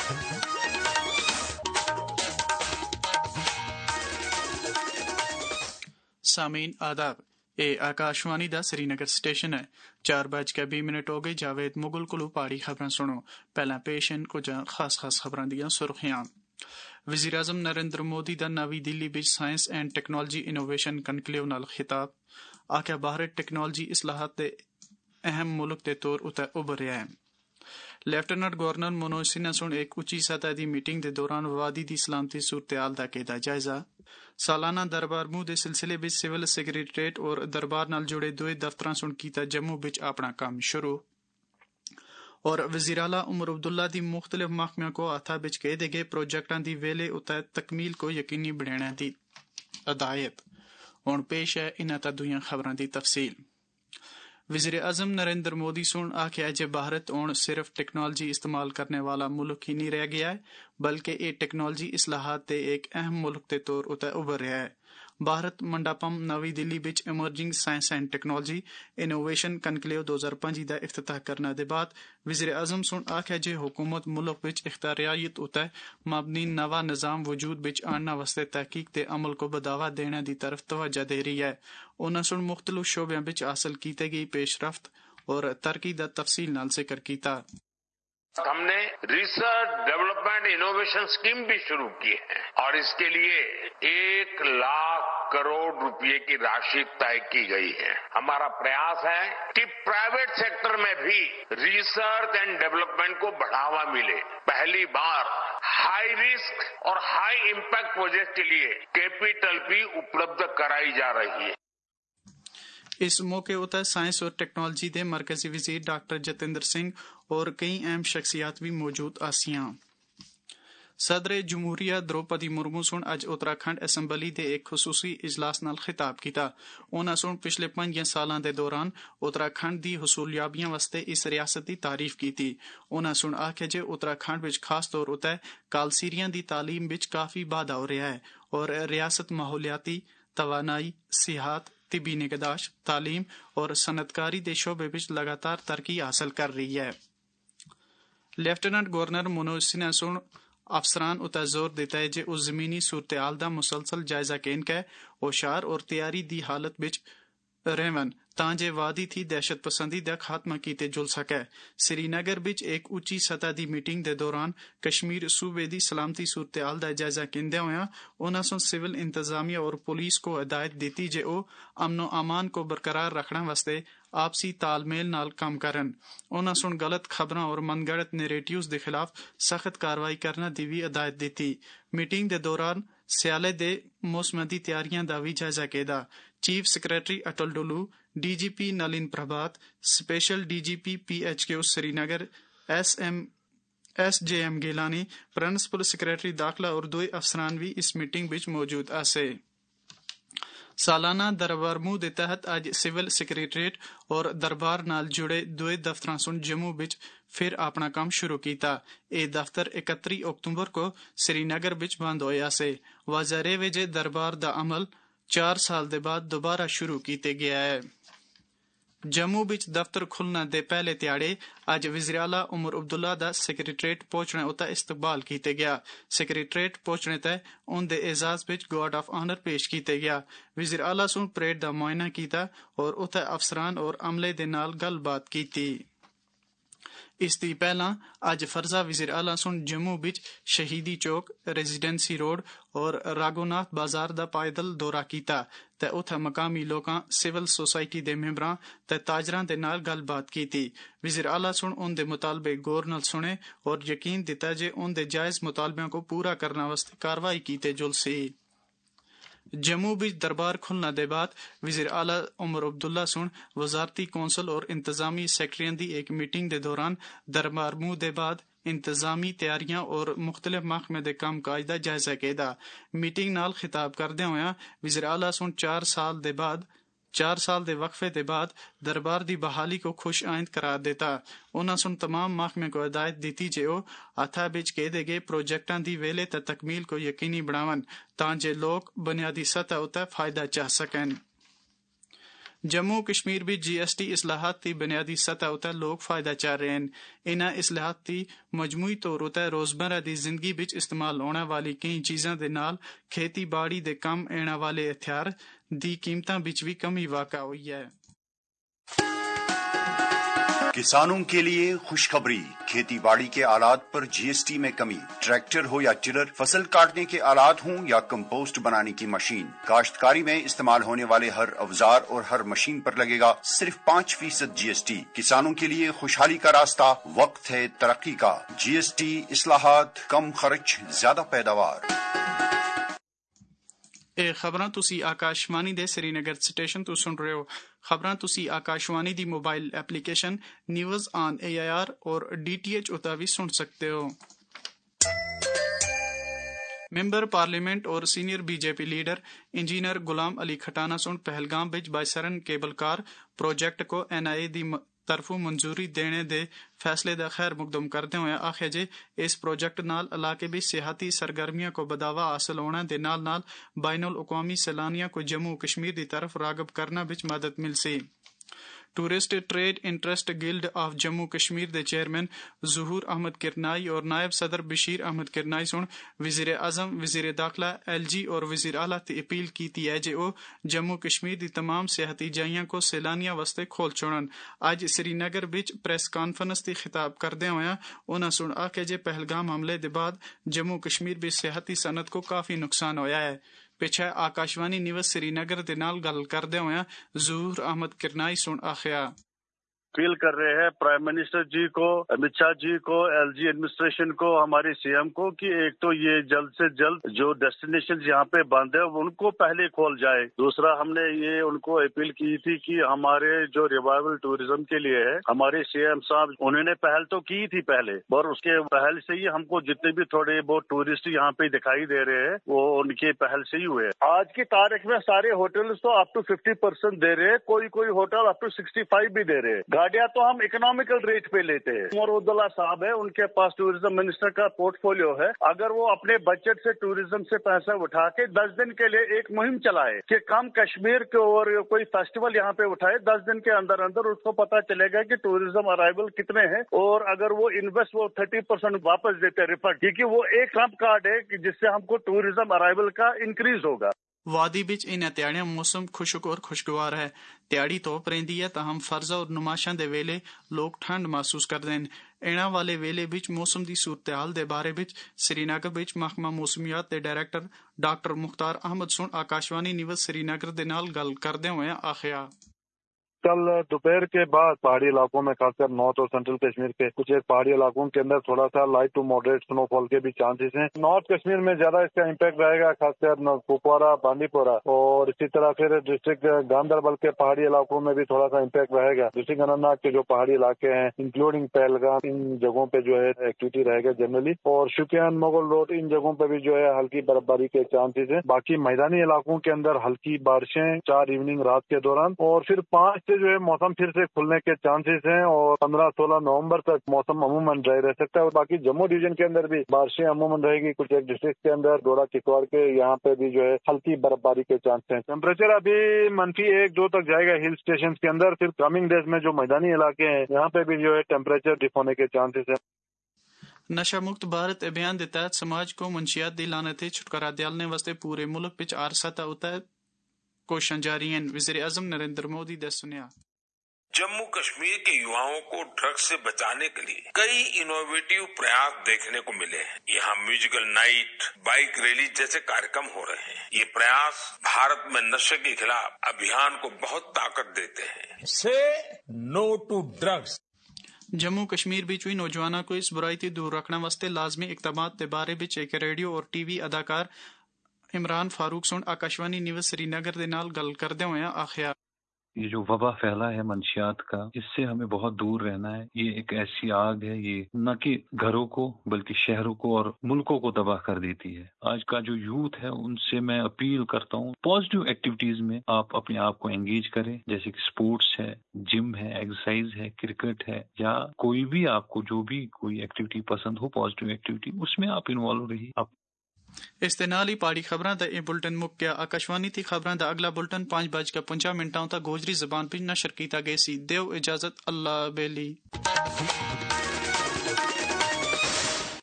सामीन आदाब, ਇਹ ਆਕਾਸ਼ਵਾਣੀ ਦਾ ਸ੍ਰੀਨਗਰ ਸਟੇਸ਼ਨ ਹੈ। 4:20 ਹੋ ਗਏ। ਜਾਵੇਦ ਮੁਗਲ ਕੋਲੋਂ ਪਹਾੜੀ ਖਬਰਾਂ ਸੁਣੋ। ਪਹਿਲਾਂ ਪੇਸ਼ ਹਨ ਕੁਝ ਖਾਸ ਖਬਰਾਂ ਦੀਆਂ ਸੁਰਖੀਆਂ। ਵਜ਼ੀਰ ਆਜ਼ਮ ਨਰਿੰਦਰ ਮੋਦੀ ਦਾ ਨਵੀਂ ਦਿੱਲੀ ਵਿੱਚ science and technology innovation conclave ਨਾਲ ਖਿਤਾਬ। ਆਖਿਆ ਭਾਰਤ ਟੈਕਨੋਲੋਜੀ ਇਸਲਾਹਾਤ ਦੇ ਅਹਿਮ ਮੁਲਕ ਦੇ ਤੌਰ ਉੱਤੇ ਉੱਭਰ ਰਿਹਾ ਹੈ। لیفٹیننٹ گورنر منوج سنہا سن ایک اونچی سطح کی میٹنگ کے دوران وادی کی سلامتی صورتحال کا کیتا جائزہ۔ سالانہ دربار موہ کے سلسلے میں سول سیکریٹریٹ اور دربار نال جڑے دوئے دفتراں سن کیتا جموں وچ اپنا کام شروع۔ اور وزیر اعلی عمر عبداللہ دی مختلف محکمیاں کو ہاتھاں وچ قیدے گئے پروجیکٹاں دی ویلے اتے تکمیل کو یقینی بنانے دی ہدایت۔ ہن پیش ہے انہاں تا دوئیاں خبراں دی تفصیل۔ وزیر اعظم نریندر مودی سن آخیا جے بھارت ہن صرف ٹیکنالوجی استعمال کرنے والا ملک ہی نہیں رہ گیا ہے بلکہ یہ ٹیکنالوجی اصلاحات دے ایک اہم ملک کے طور اتنے ابھر رہا ہے۔ بھارت منڈاپم نوی دلی وچ emerging science and technology innovation conclave 2025 کا افتتاح کرنے دے بعد وزیر اعظم سن آخیا جے حکومت ملک وچ اختیاریت اتنے مبنی نوا نظام وجود وچ آننا واسطے تحقیق دے عمل کو بڑھاوا دینے دی طرف توجہ دے رہی ہے۔ انہاں سن مختلف شعبیاں وچ حاصل کیتے گئی پیش رفت اور ترقی دا تفصیل نال ذکر کیتا۔ ہم نے ریسرچ ڈیولپمنٹ انوویشن اسکیم بھی شروع کی ہے اور اس کے لیے 1,00,000 کروڑ روپے کی راشی طے کی گئی ہے۔ ہمارا پریاس ہے کہ پرائیویٹ سیکٹر میں بھی ریسرچ اینڈ ڈیولپمنٹ کو بڑھاوا ملے۔ پہلی بار ہائی رسک اور ہائی امپیکٹ پروجیکٹ کے لیے کیپٹل بھی اپلبدھ کرائی جا رہی ہے۔ اس موقع اتنے سائنس اور ٹیکنالوجی دے مرکزی وزیر ڈاکٹر جتیندر سنگھ اور کئی اہم شخصیات بھی موجود آسیاں۔ صدر جمہوریہ دروپدی مرمو سن اج اتراکھنڈ اسمبلی دے ایک خصوصی اجلاس نال خطاب کیتا۔ انہاں سن پچھلے 5 سالاں دے دوران اتراکھنڈ دی حصولیابیاں واسطے اس ریاست دی تعریف کیتی۔ انہاں سن آکھیا جے اتراکھنڈ وچ خاص طور اتے کالسیریاں دی تعلیم وچ کافی واਧਾ ہو رہا ہے اور ریاست ماحولیاتی، توانائی، صحت، طبی نگہداشت، تعلیم اور صنعتکاری دے شعبے وچ لگاتار ترقی حاصل کر رہی ہے۔ لیفٹیننٹ گورنر منوج سنہا سن افسران اتنا زور دیتا ہے جے اس زمینی صورتحال دا مسلسل جائزہ کین کے ہوشیار اور تیاری دی حالت وچ رہون تاں جے وادی تھی دہشت پسندی دا خاتمہ کیتے جل سکے۔ سری نگر وچ ایک اونچی سطح دی میٹنگ دے دوران کشمیر صوبے دی سلامتی صورتحال دا جائزہ کیندے ہویا انہاں سن سول انتظامیہ اور پولیس کو ہدایت دیتی جے او امن و امان کو برقرار رکھنے واسطے آپسی تال میل نال کام کرن۔ انہاں سن غلط خبراں اور من گڑت نیریٹیوز دے خلاف سخت کاروائی کرنا دی بھی ہدایت دیتی۔ میٹنگ دے دوران سیالے دے موسمیاتی تیاریاں دا بھی جائزہ کیدا۔ Chief secretary Atal Dulloo, D G P Nalin Prabhat, special D G P PHQ Srinagar SJM Gilani, principal secretary داخلہ اور دوئے افسران بھی اس میٹنگ وچ موجود آسے۔ سالانہ دربار موہ دے تحت اج سول سیکریٹریٹ اور دربار نال جڑے دوئے دفتراں سن جموں وچ پھر اپنا کام شروع کیتا۔ اے دفتر 31 اکتوبر کو سری نگر وچ بند ہویا سے۔ واضح رہے جے دربار دا عمل 4 سال دے بعد دوبارہ شروع کیتے گیا ہے۔ جموں وچ دفتر کھلنا دے پہلے تیاڑے اج وزیر اعلی عمر عبداللہ دا سیکریٹریٹ پہنچنے اتا استقبال کیتے گیا۔ سیکریٹریٹ پہنچنے تے ان دے اعزاز وچ گارڈ آف آنر پیش کیتے گیا۔ وزیر اعلی سن پریڈ دا معائنہ کیتا اور اتے افسران اور عملے دے نال گل بات کیتی۔ اس دی پہلا اج فرزا وزیر اعلی سن جموں وچ شہیدی چوک، ریزیڈنسی روڈ اور راگوناتھ بازار دا پائیدل دورہ کیتا تے اتھے مقامی لوکاں، سول سوسائٹی دے ممبراں تے تاجراں دے نال گل بات کیتی۔ وزیر اعلی سن ان دے مطالبے غور نال سنے اور یقین دتا جے ان دے جائز مطالبیاں کو پورا کرنا واسطے کاروائی کیتے جل سی۔ جموں وچ دربار کھلنا دے بعد وزیر اعلی عمر عبداللہ سن وزارتی کونسل اور انتظامی سیکٹریاں دی ایک میٹنگ دے دوران دربار موہ دے بعد انتظامی تیاریاں اور مختلف محکمے دے کام کاج دا جائزہ کیدا۔ میٹنگ نال خطاب کردے ہویا وزیر اعلی سن 4 سال دے وقفے دے بعد دربار دی بحالی کو خوش آئند قرار دیتا۔ انہاں سن تمام محکمے کو ہدایت دیتی جے او ہتھاں وچ کیدے گئے پروجیکٹاں دی ویلے تے تکمیل کو یقینی بناون تاں جے لوگ بنیادی سطح اتے فائدہ چاہ سکن۔ جموں کشمیر بھی جی ایس ٹی اصلاحات کی بنیادی سطح اتنے لوگ فائدہ چاہ رہے ہیں. انہاں اصلاحات کی مجموعی طور اتنے روزمرہ دی زندگی بچ استعمال ہونے والی کئی چیزاں دے نال کھیتی باڑی دے کم اینا والے ہتھیار دی قیمتاں بچ بھی کمی واقع ہوئی ہے. کسانوں کے لیے خوشخبری. کھیتی باڑی کے آلات پر جی ایس ٹی میں کمی. ٹریکٹر ہو یا ٹلر، فصل کاٹنے کے آلات ہوں یا کمپوسٹ بنانے کی مشین، کاشتکاری میں استعمال ہونے والے ہر اوزار اور ہر مشین پر لگے گا صرف 5% جی ایس ٹی. کسانوں کے لیے خوشحالی کا راستہ، وقت ہے ترقی کا. جی ایس ٹی اصلاحات، کم خرچ، زیادہ پیداوار. اے خبراں تسی آکاشوانی دے سری نگر سٹیشن تو سن رہے ہو. خبراں تسی آکاشوانی دی mobile application news on AIR اور DTH اتا بھی سن سکتے ہو. ممبر پارلیمنٹ اور senior B J P leader engineer Ghulam Ali Khatana سن پہلگام بچ بائسرن کیبل کار پروجیکٹ کو NIA دی طرفوں منظوری دینے دے فیصلے دا خیر مقدم کرتے ہوئے آخیا جے اس پروجیکٹ نال علاقے بھی سیاحتی سرگرمیاں کو بڑھاوا حاصل ہونا دے نال نال بین الاقوامی سیلانیاں کو جموں کشمیر دی طرف راغب کرنا بچ مدد مل سی. Tourist trade interest guild of Jammu Kashmir دے چیئرمین ظہور احمد کرنائی اور نائب صدر بشیر احمد کرنائی سن وزیر اعظم، وزیر داخلہ، LG اور وزیر اعلیٰ تی اپیل کیتی ہے جے او جموں کشمیر دی تمام سیاحتی جائیاں کو سیلانیاں واسطے کھول چھوڑن. اج سری نگر بچ پریس کانفرنس تی خطاب کردے ہوئے انہاں سن آکھے جے پہلگام حملے دے بعد جموں کشمیر بچ سیاحتی صنعت کو کافی نقصان ہویا ہے. پیچھے آکاشوانی نیوز سری نگر دے نال گل کردے ہوئے ظہور احمد کرنائی سن آخیا اپیل کر رہے ہیں پرائم منسٹر جی کو، امت شاہ جی کو، LG ایڈمنسٹریشن کو، ہمارے CM کو کہ ایک تو یہ جلد سے جلد جو ڈیسٹینیشن یہاں پہ بند ہے ان کو پہلے کھول جائے. دوسرا ہم نے یہ ان کو اپیل کی تھی کہ ہمارے جو ریوائول ٹوریزم کے لیے ہے ہمارے CM صاحب انہوں نے پہل تو کی تھی پہلے، اور اس کے پہل سے ہی ہم کو جتنے بھی تھوڑے بہت ٹورسٹ یہاں پہ دکھائی دے رہے ہیں وہ ان کے پہل سے ہی ہوئے. آج کی تاریخ میں سارے ہوٹلز تو اپ ٹو 50% دے رہے، کوئی ہوٹل اپ ٹو 65 بھی دے رہے. گاڑیاں تو ہم اکنامیکل ریٹ پہ لیتے ہیں. عمر عبداللہ صاحب ہے، ان کے پاس ٹوریزم منسٹر کا پورٹ فولیو ہے. اگر وہ اپنے بجٹ سے ٹوریزم سے پیسہ اٹھا کے 10 دن کے لیے ایک مہم چلائے کہ کم کشمیر کے اور کوئی فیسٹیول یہاں پہ اٹھائے، 10 دن کے اندر اندر اس کو پتا چلے گا کہ ٹوریزم ارائیول کتنے ہیں، اور اگر وہ انویسٹ وہ 30% واپس دیتے ریفنڈ، کیونکہ وہ ایک ٹرمپ کارڈ ہے کہ جس سے ہم کو ٹوریزم ارائیول کا انکریز ہوگا. وادی بچ ان تیاڑیاں موسم خشک اور خوشگوار ہے. تیاڑی تو پریندی ہے تاہم فرضا اور نماشاں دے ویلے لوگ ٹھنڈ محسوس کر دیں. اینا والے ویلے بچ موسم دی صورتحال دے بارے بچ سری نگر بچ محکمہ موسمیات دے ڈائریکٹر ڈاکٹر مختار احمد سن آکاشوانی نیوز سری نگر دے نال گل کردے ہوئے آخیا کل دوپہر کے بعد پہاڑی علاقوں میں خاص کر نارتھ اور سینٹرل کشمیر کے کچھ ایک پہاڑی علاقوں کے اندر تھوڑا سا لائٹ ٹو ماڈریٹ سنو فال کے بھی چانسز ہیں. نارتھ کشمیر میں زیادہ اس کا امپیکٹ رہے گا، خاص کر کپوارہ، بانڈی پورہ، اور اسی طرح پھر ڈسٹرکٹ گاندربل کے پہاڑی علاقوں میں بھی تھوڑا سا امپیکٹ رہے گا. ڈسٹرکٹ اننت ناگ کے جو پہاڑی علاقے ہیں انکلوڈنگ پہلگام، ان جگہوں پہ جو ہے ایکٹیویٹی رہے گا جنرلی، اور شوپیان، مغل روڈ، ان جگہوں پہ بھی جو ہے ہلکی برف باری کے چانسز ہیں. باقی میدانی علاقوں کے اندر ہلکی بارشیں 4 ایوننگ رات کے دوران، اور پھر 5 سے جو ہے موسم پھر سے کھلنے کے چانسز ہیں، اور 15-16 نومبر تک موسم عموماً ڈرائی رہ سکتا ہے. اور باقی جموں ڈویژن کے اندر بھی بارشیں عموماً رہے گی. کچھ ایک ڈسٹرکٹ کے اندر ڈوڈا کتوار کے یہاں پہ بھی جو ہے ہلکی برف باری کے چانس ہیں. ٹیمپریچر ابھی -1-2 تک جائے گا ہل اسٹیشن کے اندر. پھر کمنگ ڈیز میں جو میدانی علاقے ہیں یہاں پہ بھی جو ہے ٹیمپریچر ڈپ ہونے کے چانسز ہیں. نشہ مکت بھارت ابھیان کے تحت سماج کو منشیات دی لعنت چھٹکارا دلنے واسطے پورے ملک وچ عرصہ تحت کوششاں جاری ہیں. وزیر اعظم نریندر مودی نے سنیا جموں کشمیر کے یواؤں کو ڈرگس سے بچانے کے لیے کئی انوویٹو پریاس دیکھنے کو ملے ہیں. یہاں میوزیکل نائٹ، بائک ریلی جیسے کارکرم ہو رہے ہیں. یہ پریاس بھارت میں نشے کے خلاف ابھیان کو بہت طاقت دیتے ہیں. سے no to drugs. Jammu Kashmir بچ بھی نوجوانوں کو اس برائی تے دور رکھنے واسطے لازمی اقدامات کے بارے بچ ایک ریڈیو اور ٹی وی اداکار عمران فاروق سن آکاشوانی نیوز سری نگر دے نال گل کردے ہوئے آخیا یہ جو وبا پھیلا ہے منشیات کا، اس سے ہمیں بہت دور رہنا ہے. یہ ایک ایسی آگ ہے، یہ نہ کہ گھروں کو بلکہ شہروں کو اور ملکوں کو تباہ کر دیتی ہے. آج کا جو یوتھ ہے ان سے میں اپیل کرتا ہوں پازیٹیو ایکٹیویٹیز میں آپ اپنے آپ کو انگیج کریں، جیسے کہ سپورٹس ہے، جم ہے، ایکسرسائز ہے، کرکٹ ہے، یا کوئی بھی آپ کو جو بھی کوئی ایکٹیویٹی پسند ہو، پازیٹیو ایکٹیویٹی، اس میں آپ انوالو رہیے. اس دے نال ہی پہاڑی خبراں دا یہ بلٹن مک گیا۔ آکاشوانی تھی خبراں دا اگلا بلٹن 5:50 تک گوجری زبان پہ نشر کیتا گیا سی۔ دیو اجازت، اللہ بیلی۔